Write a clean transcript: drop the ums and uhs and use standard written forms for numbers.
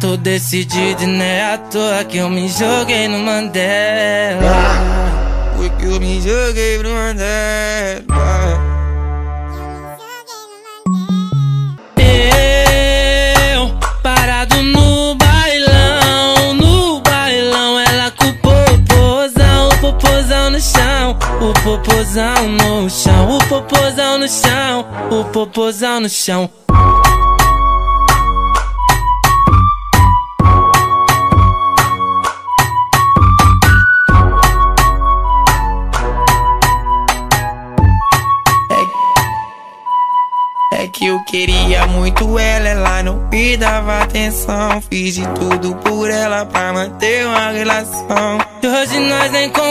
Tô decidido e não é à toa que eu me joguei no Mandela. Foi que eu me joguei no Mandela. Eu, parado no bailão, ela com o popozão no chão, o popozão no chão, o popozão no chão, o popozão no chão. É que eu queria muito ela não me dava atenção. Fiz de tudo por ela pra manter uma relação. E hoje nós nem